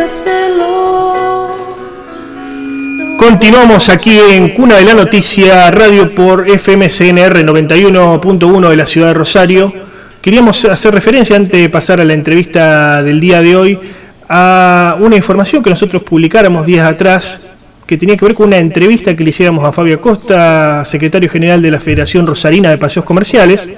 Continuamos aquí en Cuna de la Noticia Radio por FM CNR 91.1 de la ciudad de Rosario. Queríamos hacer referencia, antes de pasar a la entrevista del día de hoy, a una información que nosotros publicáramos días atrás, que tenía que ver con una entrevista que le hiciéramos a Fabio Acosta, secretario general de la Federación Rosarina de Paseos Comerciales,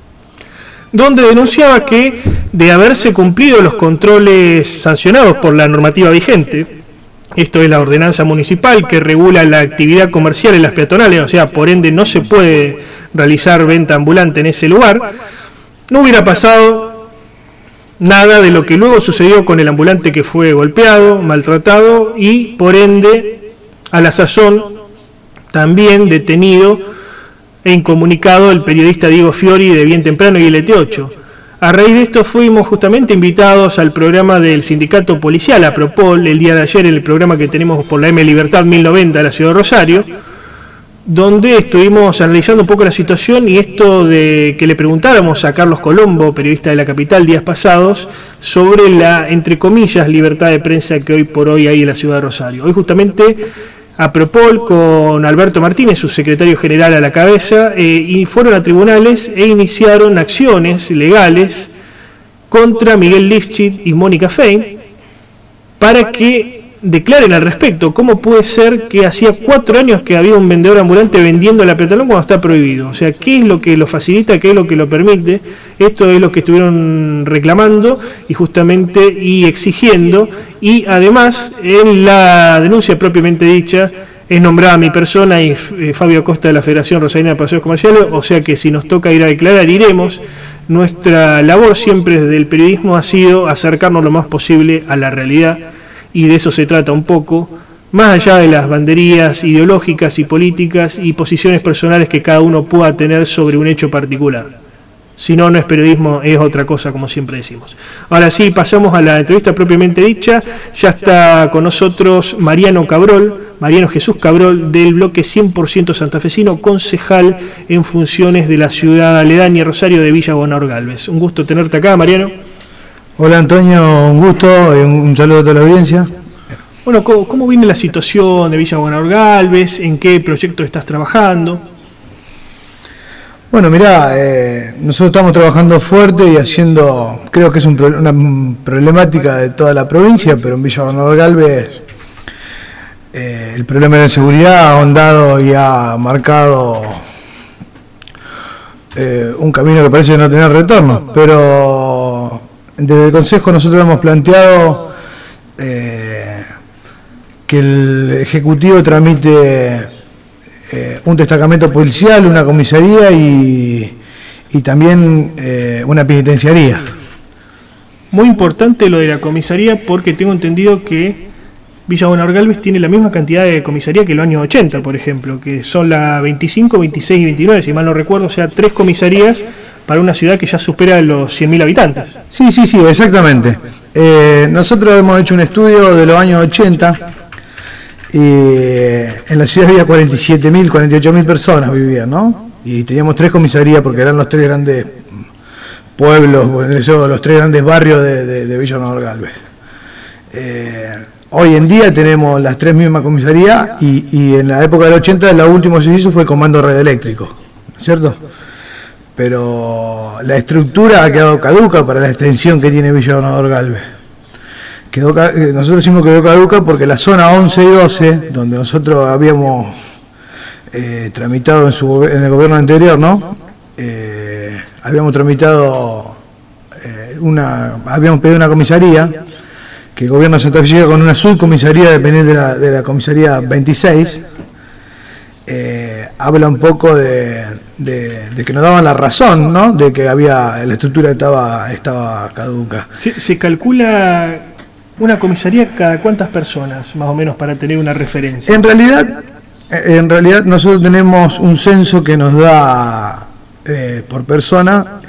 donde denunciaba que, de haberse cumplido los controles sancionados por la normativa vigente, esto es la ordenanza municipal que regula la actividad comercial en las peatonales, o sea, por ende no se puede realizar venta ambulante en ese lugar, no hubiera pasado nada de lo que luego sucedió con el ambulante que fue golpeado, maltratado y por ende a la sazón también detenido e incomunicado el periodista Diego Fiori de Bien Temprano y LT8. A raíz de esto fuimos justamente invitados al programa del sindicato policial, APROPOL, el día de ayer, en el programa que tenemos por la M Libertad 1090 de la ciudad de Rosario, donde estuvimos analizando un poco la situación y esto de que le preguntáramos a Carlos Colombo, periodista de La Capital, días pasados, sobre la, entre comillas, libertad de prensa que hoy por hoy hay en la ciudad de Rosario. Hoy justamente APROPOL, con Alberto Martínez, su secretario general a la cabeza, y fueron a tribunales e iniciaron acciones legales contra Miguel Lifchit y Mónica Fein para que declaren al respecto. ¿Cómo puede ser que hacía 4 años que había un vendedor ambulante vendiendo la peatonal cuando está prohibido? O sea, ¿qué es lo que lo facilita? ¿Qué es lo que lo permite? Esto es lo que estuvieron reclamando y justamente exigiendo, y además en la denuncia propiamente dicha es nombrada mi persona y Fabio Acosta de la Federación Rosarina de Paseos Comerciales, o sea que si nos toca ir a declarar, iremos. Nuestra labor siempre desde el periodismo ha sido acercarnos lo más posible a la realidad, y de eso se trata un poco, más allá de las banderías ideológicas y políticas y posiciones personales que cada uno pueda tener sobre un hecho particular. Si no, no es periodismo, es otra cosa, como siempre decimos. Ahora sí, pasamos a la entrevista propiamente dicha. Ya está con nosotros Mariano Jesús Cabrol, del bloque 100% santafesino, concejal en funciones de la ciudad aledaña Rosario de Villa Bonador Gálvez. Un gusto tenerte acá, Mariano. Hola Antonio, un gusto, un saludo a toda la audiencia. Bueno, ¿cómo viene la situación de Villa Bonador Gálvez? ¿En qué proyecto estás trabajando? Bueno, mirá, nosotros estamos trabajando fuerte y haciendo, creo que es una problemática de toda la provincia, pero en Villa Bonador Gálvez el problema de la seguridad ha ahondado y ha marcado un camino que parece no tener retorno, pero desde el Consejo nosotros hemos planteado que el Ejecutivo tramite un destacamento policial, una comisaría y también una penitenciaría. Muy importante lo de la comisaría, porque tengo entendido que Villa Bonador Gálvez tiene la misma cantidad de comisaría que los años 80, por ejemplo, que son la 25, 26 y 29, si mal no recuerdo, o sea, 3 comisarías para una ciudad que ya supera los 100.000 habitantes. Sí, exactamente. Nosotros hemos hecho un estudio de los años 80 y en la ciudad había 47.000, 48.000 personas vivían, ¿no? Y teníamos 3 comisarías porque eran los 3 grandes pueblos, los 3 grandes barrios de Villa Bonador Gálvez. Hoy en día tenemos las 3 mismas comisarías y en la época del 80 lo último que se hizo fue el comando red eléctrico, ¿no es cierto? Pero la estructura ha quedado caduca para la extensión que tiene Villa Bonador Gálvez. Nosotros decimos que quedó caduca porque la zona 11 y 12, donde nosotros habíamos tramitado en el gobierno anterior, ¿no? Habíamos tramitado habíamos pedido una comisaría, que el gobierno de Santa Fe llega con una subcomisaría dependiente de la comisaría 26. Habla un poco de que nos daban la razón, ¿no? De que la estructura estaba caduca. ¿Se calcula una comisaría cada cuántas personas, más o menos, para tener una referencia? En realidad nosotros tenemos un censo que nos da por persona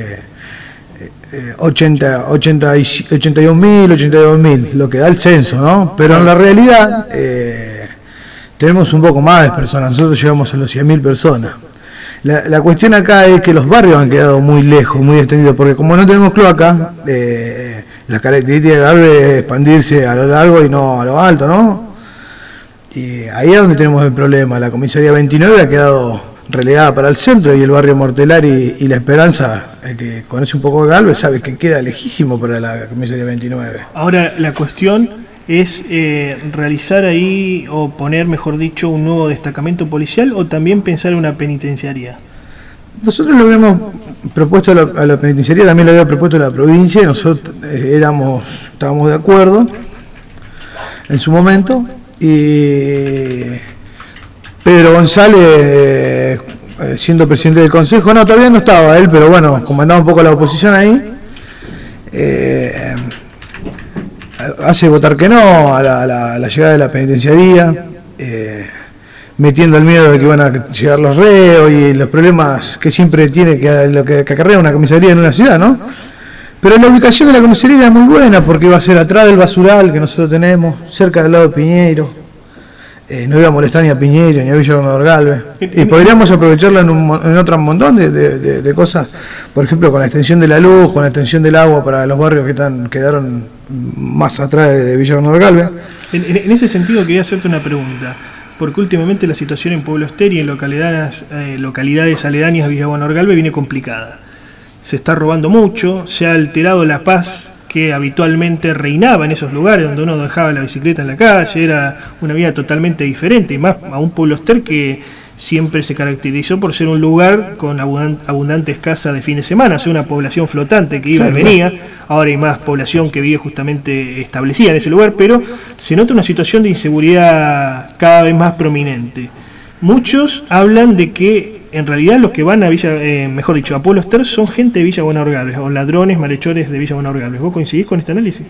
82.000, lo que da el censo, ¿no? Pero en la realidad tenemos un poco más de personas, nosotros llegamos a los 100.000 personas. La cuestión acá es que los barrios han quedado muy lejos, muy extendidos, porque como no tenemos cloaca, La característica de Galvez es expandirse a lo largo y no a lo alto, ¿no? Y ahí es donde tenemos el problema. La comisaría 29 ha quedado relegada para el centro, y el barrio Mortelar y La Esperanza, el que conoce un poco de Galvez sabe que queda lejísimo para la comisaría 29. Ahora, la cuestión es realizar ahí, o poner, mejor dicho, un nuevo destacamento policial, o también pensar en una penitenciaría. Nosotros lo habíamos propuesto a la penitenciaría, también lo había propuesto a la provincia, y nosotros estábamos de acuerdo en su momento. Y Pedro González, siendo presidente del Consejo, no, todavía no estaba él, pero bueno, comandaba un poco la oposición ahí, hace votar que no a la llegada de la penitenciaría, metiendo el miedo de que van a llegar los reos y los problemas que siempre tiene lo que acarrea una comisaría en una ciudad, ¿no? Pero la ubicación de la comisaría era muy buena, porque iba a ser atrás del basural que nosotros tenemos, cerca del lado de Piñeiro. No iba a molestar ni a Piñeiro ni a Villa Gobernador Galvez. Y podríamos aprovecharla en otro montón de cosas, por ejemplo, con la extensión de la luz, con la extensión del agua para los barrios que quedaron más atrás de Villa Gobernador Galvez. En ese sentido quería hacerte una pregunta, porque últimamente la situación en Pueblo Ester y en localidades aledañas a Villa Gobernador Galvez viene complicada. Se está robando mucho, se ha alterado la paz que habitualmente reinaba en esos lugares donde uno dejaba la bicicleta en la calle, era una vida totalmente diferente, y más a un Pueblo Ester que siempre se caracterizó por ser un lugar con abundantes casas de fin de semana, o sea, una población flotante que iba y venía. Ahora hay más población que vive justamente establecida en ese lugar, pero se nota una situación de inseguridad cada vez más prominente. Muchos hablan de que en realidad los que van a a Pueblo Ester son gente de Villa Gobernador Galvez, o ladrones, malhechores de Villa Gobernador Galvez. ¿Vos coincidís con este análisis?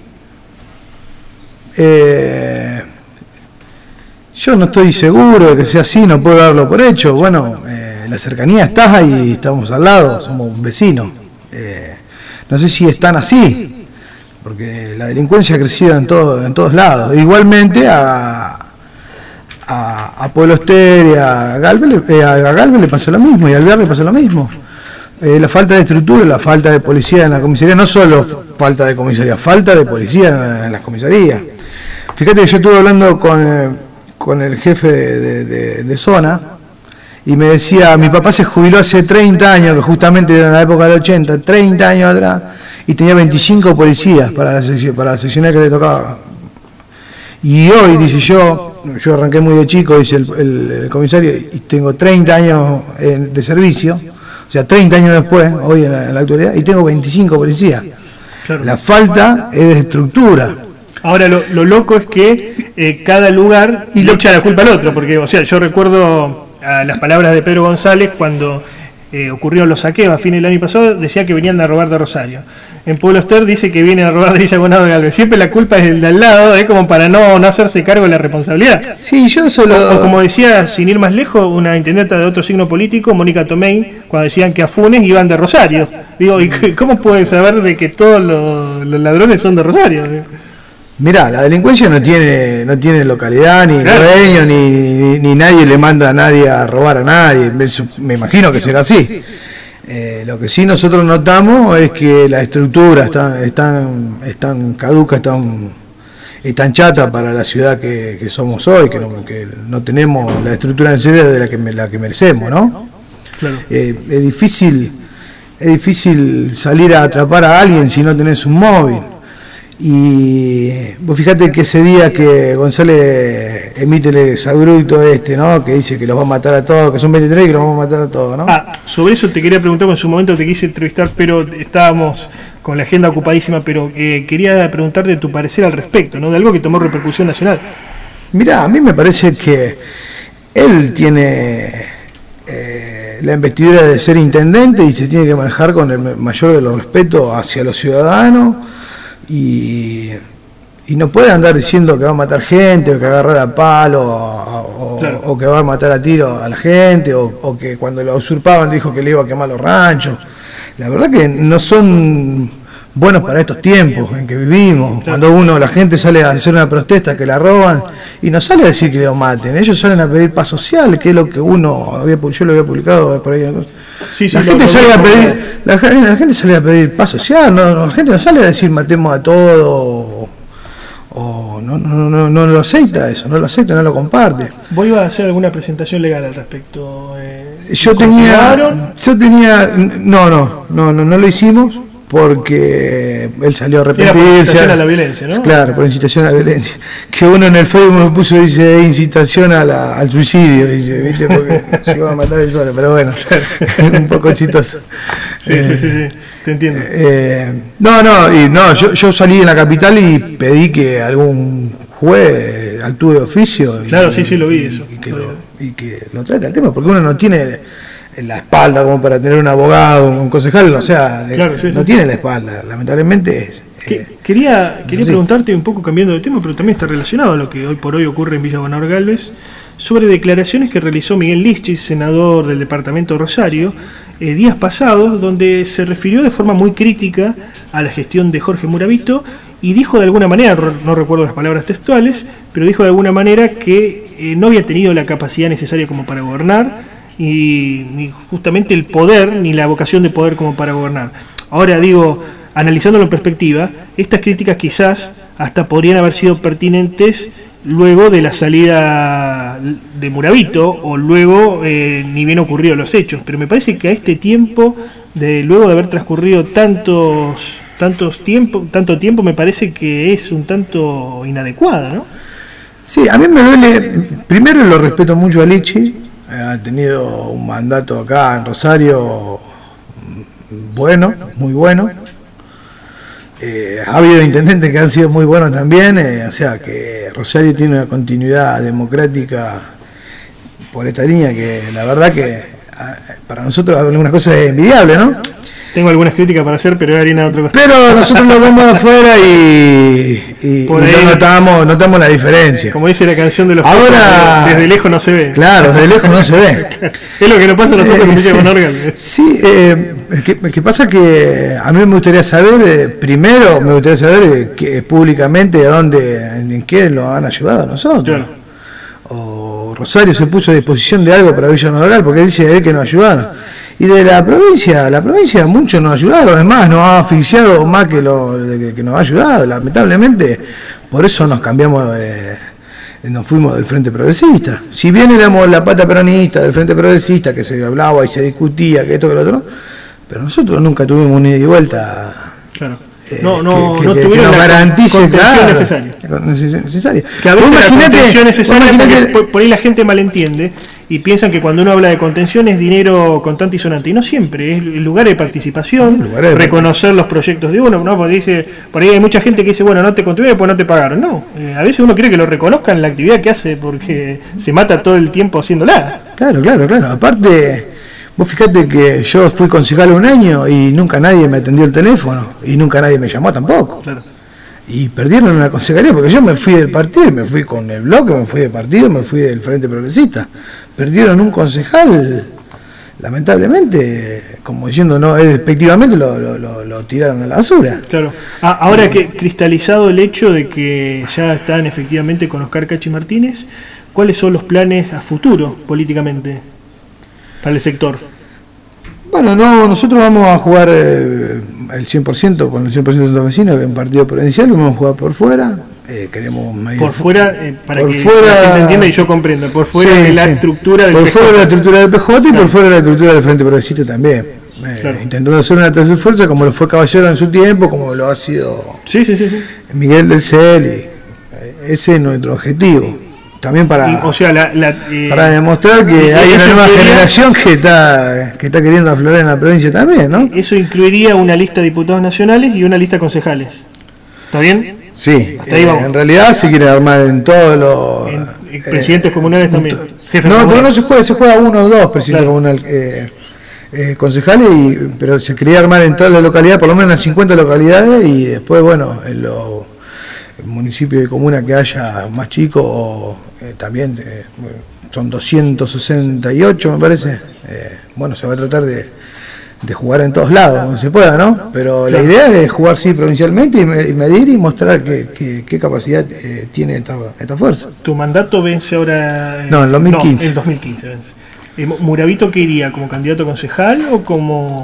Yo no estoy seguro de que sea así, no puedo darlo por hecho. Bueno, la cercanía está y estamos al lado, somos vecinos. No sé si están así, porque la delincuencia ha crecido en todos lados. Igualmente a Pueblo Ester y a Galvez le pasa lo mismo, y a Alvear le pasa lo mismo. La falta de estructura, la falta de policía en la comisaría, no solo falta de comisaría, falta de policía en las comisarías. Fíjate que yo estuve hablando con el jefe de zona, y me decía, mi papá se jubiló hace 30 años, que justamente era en la época del 80, 30 años atrás, y tenía 25 policías para la seccional que le tocaba. Y hoy, dice yo arranqué muy de chico, dice el comisario, y tengo 30 años de servicio, o sea, 30 años después, hoy en la actualidad, y tengo 25 policías. Claro. La falta es de estructura. Ahora, lo loco es que cada lugar le echa la culpa al otro, porque, o sea, yo recuerdo las palabras de Pedro González cuando ocurrieron los saqueos a fines del año pasado, decía que venían a robar de Rosario. En Pueblo Ester dice que vienen a robar de Villa Gobernador Galvez. Siempre la culpa es del de al lado, como para no hacerse cargo de la responsabilidad. Sí, yo solo... O como decía, sin ir más lejos, una intendenta de otro signo político, Mónica Tomei, cuando decían que a Funes iban de Rosario. Digo, ¿y cómo puede saber de que todos los ladrones son de Rosario? Mirá, la delincuencia no tiene localidad, ni dueño, ni nadie le manda a nadie a robar a nadie. Me imagino que será así. Lo que sí nosotros notamos es que la estructura están caduca, están chata para la ciudad que somos hoy, que no tenemos la estructura necesaria de la que merecemos, ¿no? Claro. Es difícil salir a atrapar a alguien si no tenés un móvil. Y vos fíjate que ese día que González emite el exabrupto ¿no? Que dice que los va a matar a todos, que son 23 y que los vamos a matar a todos, ¿no? Sobre eso te quería preguntar, porque en su momento te quise entrevistar, pero estábamos con la agenda ocupadísima, pero quería preguntarte tu parecer al respecto, ¿no? De algo que tomó repercusión nacional. Mirá, a mí me parece que él tiene la investidura de ser intendente y se tiene que manejar con el mayor de los respetos hacia los ciudadanos. Y no puede andar diciendo que va a matar gente, o que va a agarrar a palo, claro, o que va a matar a tiro a la gente, o que cuando lo usurpaban dijo que le iba a quemar los ranchos. La verdad que no son buenos para estos tiempos en que vivimos, claro. Cuando la gente sale a hacer una protesta que la roban, y no sale a decir que lo maten, ellos salen a pedir paz social, que es lo que yo lo había publicado por ahí. Sí, la gente sale a pedir la gente sale a pedir paz social, la gente no sale a decir matemos a todo, o no lo acepta eso, no lo acepta, no lo comparte. ¿Vos ibas a hacer alguna presentación legal al respecto? Yo tenía, no lo hicimos porque él salió a arrepentirse. Era por incitación a la violencia, ¿no? Claro, por incitación a la violencia. Que uno en el Facebook me puso, dice, incitación al suicidio, dice, ¿viste? Porque se iba a matar él solo, pero bueno, un poco chistoso. Sí, te entiendo. Yo salí en la capital y pedí que algún juez actúe de oficio. Claro, sí, lo vi eso. Y que lo trate al tema, porque uno no tiene la espalda como para tener un abogado, un concejal, o sea, tiene la espalda, lamentablemente es. Quería preguntarte un poco, cambiando de tema, pero también está relacionado a lo que hoy por hoy ocurre en Villa Bonador Gálvez, sobre declaraciones que realizó Miguel Lischis, senador del departamento de Rosario, días pasados, donde se refirió de forma muy crítica a la gestión de Jorge Muravito y dijo de alguna manera, no recuerdo las palabras textuales, pero dijo de alguna manera que no había tenido la capacidad necesaria como para gobernar, y ni justamente el poder, ni la vocación de poder como para gobernar. Ahora digo, analizándolo en perspectiva, estas críticas quizás hasta podrían haber sido pertinentes luego de la salida de Muravito, o luego ni bien ocurrido los hechos, pero me parece que a este tiempo, luego de haber transcurrido tanto tiempo, me parece que es un tanto inadecuada, ¿no? Sí, a mí me duele, primero lo respeto mucho a Lischis. Ha tenido un mandato acá en Rosario bueno, muy bueno. Ha habido intendentes que han sido muy buenos también, o sea que Rosario tiene una continuidad democrática por esta línea que la verdad que para nosotros algunas cosas es envidiable, ¿no? Tengo algunas críticas para hacer, pero es harina de otro costado. Pero nosotros lo vemos de afuera y notamos la diferencia. Como dice la canción de los ahora, desde lejos no se ve. Claro, desde lejos no se ve. Es lo que nos pasa a nosotros con Villa Bonador Gálvez. Sí, que pasa que a mí me gustaría saber, primero me gustaría saber que públicamente en qué lo han ayudado a nosotros. Claro. O Rosario se puso a disposición de algo para Villa Bonador Gálvez, porque dice él que nos ayudaron. Y de la provincia muchos nos ayudaron, además nos ha asfixiado más que nos ha ayudado, lamentablemente, por eso nos cambiamos, nos fuimos del Frente Progresista. Si bien éramos la pata peronista del Frente Progresista, que se hablaba y se discutía, que esto, que lo otro, pero nosotros nunca tuvimos ni ida y vuelta. Claro. Que nos garantice necesaria. Que a veces la contención necesaria, porque por ahí la gente malentiende y piensan que cuando uno habla de contención es dinero contante y sonante, y no siempre, es el lugar de participación, reconocer los proyectos de uno, ¿no? Porque dice, por ahí hay mucha gente que dice, bueno, no te contribuye porque no te pagaron. No, a veces uno quiere que lo reconozcan la actividad que hace porque se mata todo el tiempo haciéndola. Claro. Aparte, vos fijate que yo fui concejal un año y nunca nadie me atendió el teléfono y nunca nadie me llamó tampoco. Claro. Y perdieron una concejalía porque yo me fui del partido, me fui con el bloque, me fui del partido, me fui del Frente Progresista. Perdieron un concejal, lamentablemente, como diciendo, no, despectivamente lo tiraron a la basura. Claro. Ahora que cristalizado el hecho de que ya están efectivamente con Oscar Cachi Martínez, ¿cuáles son los planes a futuro políticamente para el sector? Bueno, nosotros vamos a jugar el 100% con el 100% de los vecinos, que es un partido provincial, vamos a jugar por fuera. Queremos medir por fuera, para por que fuera, te entienda y yo comprenda, por fuera de la estructura del PJ. Por fuera de la estructura del PJ y por fuera de la estructura del Frente Progresista también. Intentando hacer una tercera fuerza como lo fue Caballero en su tiempo, como lo ha sido Miguel del Cel. Ese es nuestro objetivo. También para demostrar que hay una nueva generación que está queriendo aflorar en la provincia también, ¿no? Eso incluiría una lista de diputados nacionales y una lista de concejales. ¿Está bien? Sí, en realidad se quiere armar en todos los... presidentes comunales también. Pero no se juega uno o dos presidentes comunales, concejales, pero se quería armar en todas las localidades, por lo menos en las 50 localidades, y después, bueno, en los municipios de comuna que haya más chicos, también son 268 me parece. Bueno, se va a tratar de jugar en todos lados, donde se pueda, ¿no? Pero la idea es jugar sí provincialmente y medir y mostrar qué capacidad tiene esta fuerza. ¿Tu mandato vence ahora? No, en 2015. No, en 2015 vence. ¿Muravito qué iría? ¿Como candidato concejal o como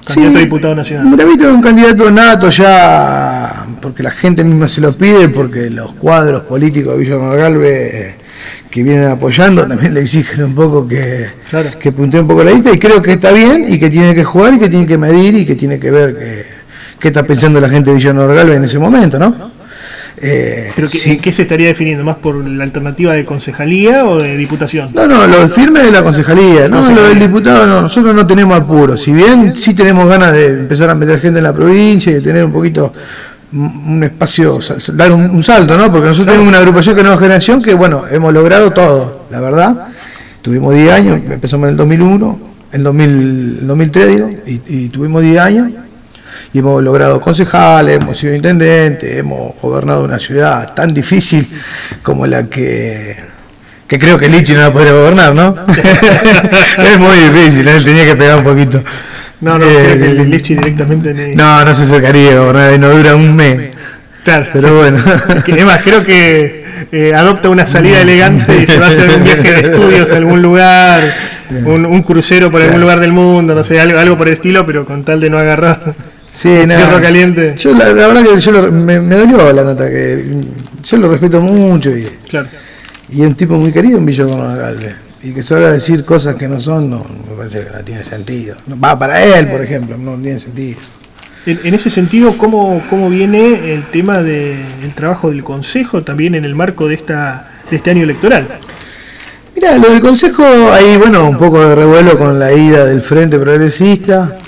candidato a diputado nacional. Muravito es un candidato nato ya, porque la gente misma se lo pide, porque los cuadros políticos de Villa Manuel Galvez que vienen apoyando también le exigen un poco que puntee un poco la lista, y creo que está bien y que tiene que jugar y que tiene que medir y que tiene que ver qué está pensando la gente de Villa Manuel Galvez en ese momento, ¿no? ¿Pero qué se estaría definiendo? ¿Más por la alternativa de concejalía o de diputación? No, lo firme de la concejalía, no, lo del diputado no, nosotros no tenemos apuro, si bien sí tenemos ganas de empezar a meter gente en la provincia y de tener un poquito un espacio, dar un salto, ¿no? Porque nosotros tenemos una agrupación que es Nueva Generación que, bueno, hemos logrado todo, la verdad. Tuvimos 10 años, empezamos en el 2001, en 2003, digo, y tuvimos 10 años. Y hemos logrado concejales, hemos sido intendentes, hemos gobernado una ciudad tan difícil como la que creo que Lichi no la podría gobernar, ¿no? Es muy difícil, él tenía que pegar un poquito. No, creo que el Lichi directamente no se acercaría a gobernar y no dura un mes. Claro, pero bueno. Además, creo que adopta una salida elegante y se va a hacer un viaje de estudios a algún lugar, un crucero por algún lugar del mundo, no sé, algo por el estilo, pero con tal de no agarrar. Sí, nada. Caliente. Yo la verdad que me dolió la nota, que yo lo respeto mucho y es un tipo muy querido en Villa Manuel Galvez, y que se haga decir cosas que no son, no me parece que no tiene sentido. Va para él, por ejemplo, no tiene sentido. En ese sentido, ¿cómo viene el tema del trabajo del Consejo también en el marco de este año electoral? Mirá, lo del Consejo, ahí un poco de revuelo con la ida del Frente Progresista.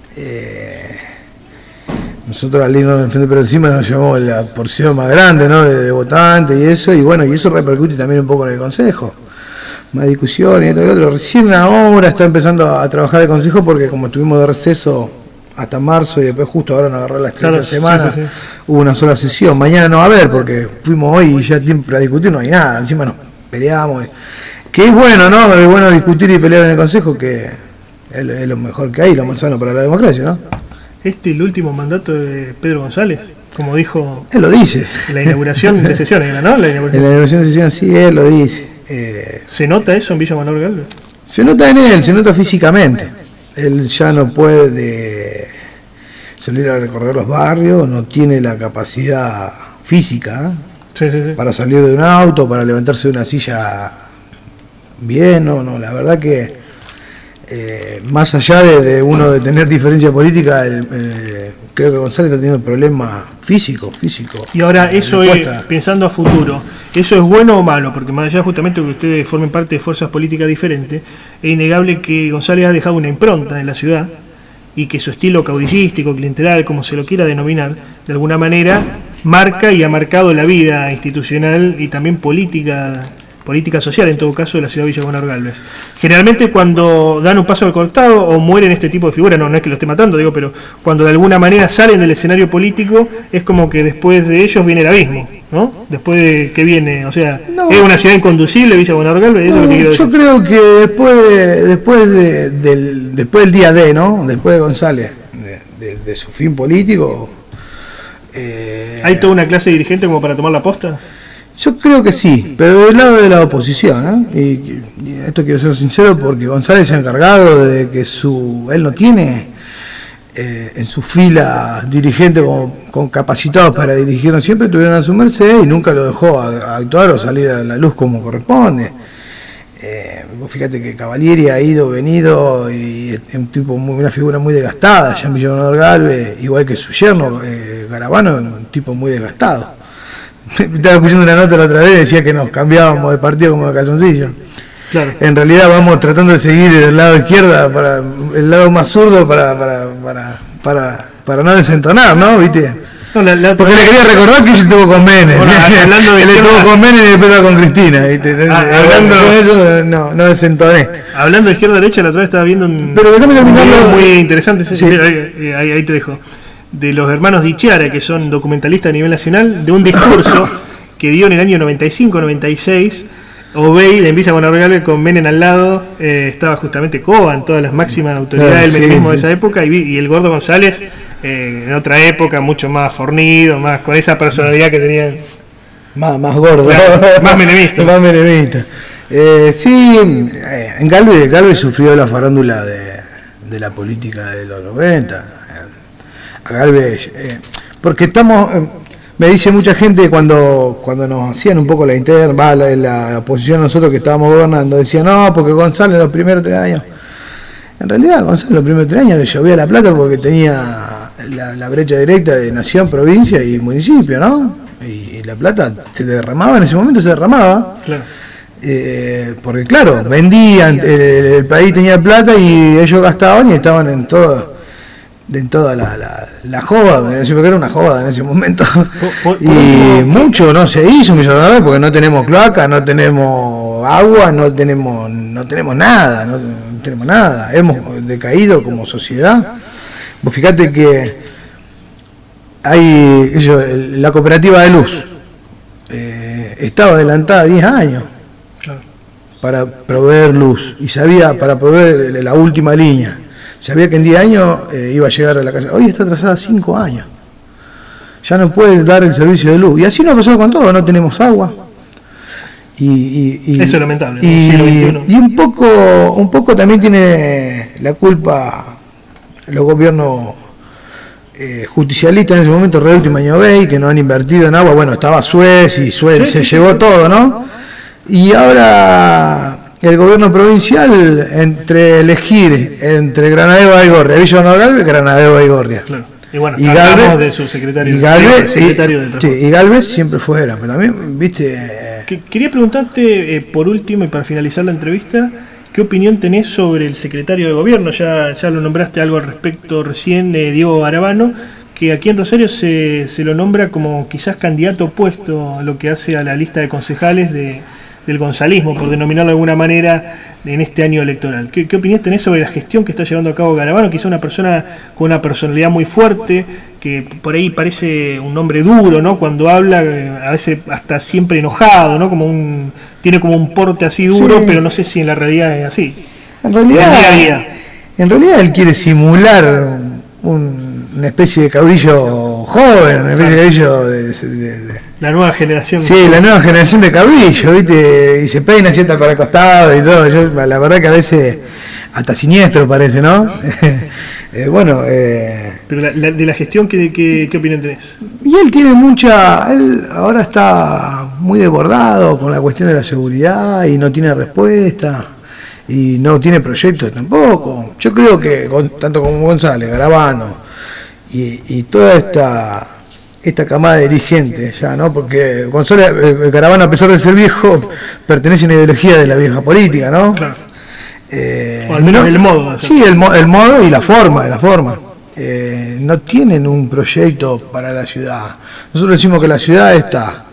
Nosotros al irnos del Frente Progresista nos llevamos la porción más grande, ¿no?, de votantes y eso, y eso repercute también un poco en el Consejo. Más discusión y esto y lo otro. Recién ahora está empezando a trabajar el Consejo porque como estuvimos de receso hasta marzo y después justo ahora nos agarró la semana, sí. Hubo una sola sesión. Mañana no va a haber porque fuimos hoy y ya tiempo para discutir no hay nada. Encima nos peleamos. Que es bueno, ¿no? Es bueno discutir y pelear en el Consejo, que es lo mejor que hay, lo más sano para la democracia, ¿no? El último mandato de Pedro González, como dijo... Él lo dice. La inauguración de sesiones, ¿no? En la inauguración de sesiones, sí, él lo dice. ¿Se nota eso en Villa Manuel Galvez? Se nota en él, se nota físicamente. Él ya no puede salir a recorrer los barrios, no tiene la capacidad física para salir de un auto, para levantarse de una silla bien, no, la verdad que... más allá de uno de tener diferencia política, creo que González está teniendo problemas físico. Y ahora eso es, pensando a futuro, ¿eso es bueno o malo? Porque más allá justamente de que ustedes formen parte de fuerzas políticas diferentes, es innegable que González ha dejado una impronta en la ciudad y que su estilo caudillístico, clientelar, como se lo quiera denominar, de alguna manera marca y ha marcado la vida institucional y también política social, en todo caso, de la ciudad de Villa Manuel Galvez. Generalmente cuando dan un paso al costado o mueren este tipo de figuras, no es que lo esté matando, digo, pero cuando de alguna manera salen del escenario político, es como que después de ellos viene el abismo, ¿no? Después de que viene, o sea, es una ciudad inconducible Villa Manuel Galvez, eso es lo que quiero decir. Yo creo que después del día D, ¿no? Después de González, de su fin político... ¿Hay toda una clase dirigente como para tomar la posta? Yo creo que sí, pero del lado de la oposición, ¿eh? Y esto quiero ser sincero porque González se ha encargado de que él no tiene en su fila dirigentes con capacitados para dirigirnos, siempre tuvieron a su merced y nunca lo dejó actuar o salir a la luz como corresponde. Fíjate que Cavalieri ha ido, venido y es un tipo una figura muy desgastada, ya en Villa Manuel Galvez, igual que su yerno Garabano, un tipo muy desgastado. Estaba escuchando una nota la otra vez, decía que nos cambiábamos de partido como de calzoncillo. Claro. En realidad vamos tratando de seguir el lado izquierda, para el lado más zurdo para no desentonar, ¿no? ¿Viste? No, porque le quería recordar que él estuvo con Menem. Bueno, él estuvo con Menem y después estaba con Cristina, ¿viste? Hablando de eso no desentoné. Hablando de izquierda-derecha, la otra vez estaba viendo un video muy interesante, sí. Ahí te dejo, de los hermanos Di Chiara, que son documentalistas a nivel nacional, de un discurso que dio en el año 95-96, Obey en Villa Manuel Galvez con Menem al lado, estaba justamente Coban, todas las máximas autoridades del menemismo de esa época, y el Gordo González en otra época, mucho más fornido, más con esa personalidad que tenía. Más gordo. Más menemista. Más menemista. En Galvez sufrió la farándula de de la política de los 90. A Galvez, porque me dice mucha gente cuando nos hacían un poco la interna, la oposición a nosotros que estábamos gobernando, decían, no, porque González los primeros 3 años. En realidad González los primeros 3 años le llovía la plata porque tenía la brecha directa de nación, provincia y municipio, ¿no? Y la plata se derramaba, en ese momento se derramaba. Claro. Porque claro, vendían, el país tenía plata y ellos gastaban y estaban en toda la joda, porque era una joda en ese momento. Y mucho no se hizo, porque no tenemos cloaca, no tenemos agua, no tenemos nada, no tenemos nada. Hemos decaído como sociedad. Vos fíjate que hay la cooperativa de luz estaba adelantada 10 años para proveer luz y sabía para proveer la última línea. Sabía que en 10 años iba a llegar a la casa. Hoy está atrasada 5 años. Ya no puede dar el servicio de luz. Y así nos ha pasado con todo. No tenemos agua. Eso es lamentable. Y un poco también tiene la culpa los gobiernos justicialistas en ese momento, Reducto y Mañoguey, que no han invertido en agua. Bueno, estaba Suez y Suez se llevó todo, ¿no? Y ahora el gobierno provincial, entre elegir entre Granadero Baigorria, Villa Galvez, Granadero Baigorria. Claro. Y bueno, hablamos de su secretario, secretario de Transporte. Sí, y Galvez siempre fuera, pero también, viste... Quería preguntarte, por último y para finalizar la entrevista, ¿qué opinión tenés sobre el secretario de gobierno? Ya lo nombraste algo al respecto recién, Diego Arabano, que aquí en Rosario se lo nombra como quizás candidato opuesto a lo que hace a la lista de concejales del gonzalismo, por denominarlo de alguna manera, en este año electoral. ¿Qué opinión tenés sobre la gestión que está llevando a cabo Garabano? Quizá una persona con una personalidad muy fuerte, que por ahí parece un hombre duro, ¿no? Cuando habla, a veces hasta siempre enojado, ¿no? Tiene como un porte así duro, sí. Pero no sé si en la realidad es así. En realidad él quiere simular una especie de caudillo joven, una especie de caudillo de la nueva generación. Sí, la nueva generación de caudillo, ¿viste? Y se peina, sienta para el costado y todo. La verdad que a veces hasta siniestro parece, ¿no? Pero de la gestión, ¿qué opinión tenés? Y él ahora está muy desbordado con la cuestión de la seguridad y no tiene respuesta. Y no tiene proyectos tampoco. Yo creo que tanto como González, Garabano y toda esta camada de dirigentes ya, ¿no? Porque González, Garabano, a pesar de ser viejo, pertenece a una ideología de la vieja política, ¿no? Claro. O al menos el modo. Sí, el modo y la forma. No tienen un proyecto para la ciudad. Nosotros decimos que la ciudad está...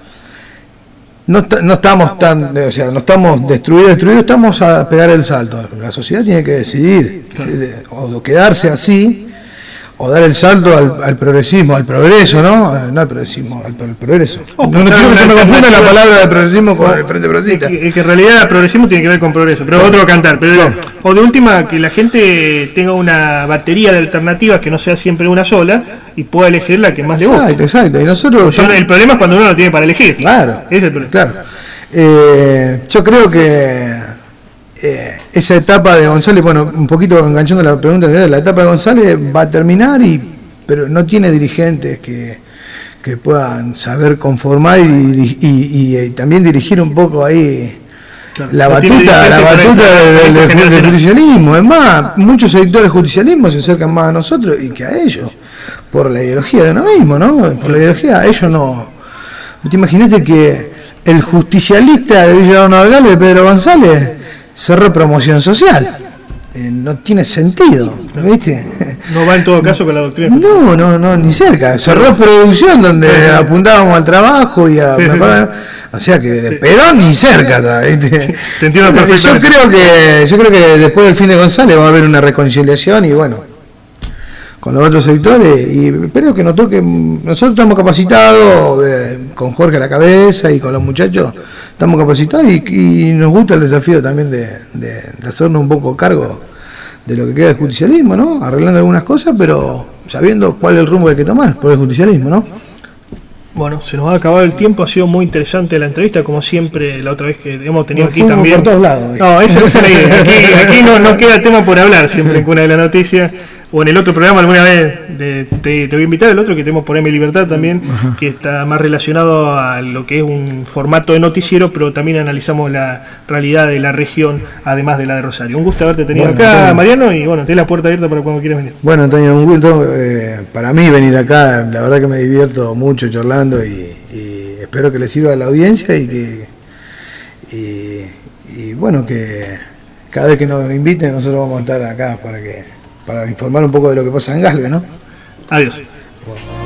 No estamos no estamos destruidos, estamos a pegar el salto. La sociedad tiene que decidir, o quedarse así, o dar el salto al progresismo, al progreso, ¿no? No al progresismo, al progreso. No quiero que se me confunda la palabra de progresismo con el Frente Progresista. Es que en realidad el progresismo tiene que ver con progreso, pero otro cantar. Pero o de última, que la gente tenga una batería de alternativas que no sea siempre una sola y pueda elegir la que más le gusta. Exacto. Y nosotros... el problema es cuando uno lo tiene para elegir. Claro. Ese es el problema. Claro. Yo creo que esa etapa de González, bueno, un poquito enganchando la pregunta anterior, la etapa de González va a terminar, pero no tiene dirigentes que puedan saber conformar y también dirigir un poco ahí la batuta del justicialismo. Es más, muchos sectores justicialismo se acercan más a nosotros y que a ellos, por la ideología de uno mismo, ¿no? Por la ideología, ellos no. ¿Te imaginaste que el justicialista de Villa Galvez, Pedro González, cerró promoción social? No tiene sentido, ¿viste? No va en todo caso con la doctrina. No, ni cerca. Cerró producción donde apuntábamos al trabajo y a... O sea que de Perón ni cerca, ¿viste? Te entiendo perfectamente. Yo creo que después del fin de González va a haber una reconciliación y bueno, con los otros sectores, y espero que nos toque. Nosotros estamos capacitados, con Jorge a la cabeza y con los muchachos, estamos capacitados y nos gusta el desafío también de hacernos un poco cargo de lo que queda del justicialismo, ¿no? Arreglando algunas cosas, pero sabiendo cuál es el rumbo que hay que tomar por el justicialismo, ¿no? Bueno, se nos ha acabado el tiempo, ha sido muy interesante la entrevista, como siempre, la otra vez que hemos tenido Nos aquí fuimos también. por todos lados. No, esa es la idea. Aquí no queda tema por hablar siempre en Cuna de la Noticia. O en el otro programa alguna vez te voy a invitar, el otro que tenemos por M Libertad también, que está más relacionado a lo que es un formato de noticiero, pero también analizamos la realidad de la región, además de la de Rosario. Un gusto haberte tenido acá, Antonio. Mariano, y bueno, tenés la puerta abierta para cuando quieras venir. Bueno, Antonio, un gusto para mí venir acá. La verdad que me divierto mucho charlando y espero que le sirva a la audiencia y bueno, que cada vez que nos inviten nosotros vamos a estar acá para informar un poco de lo que pasa en Galvez, ¿no? Adiós. Bueno.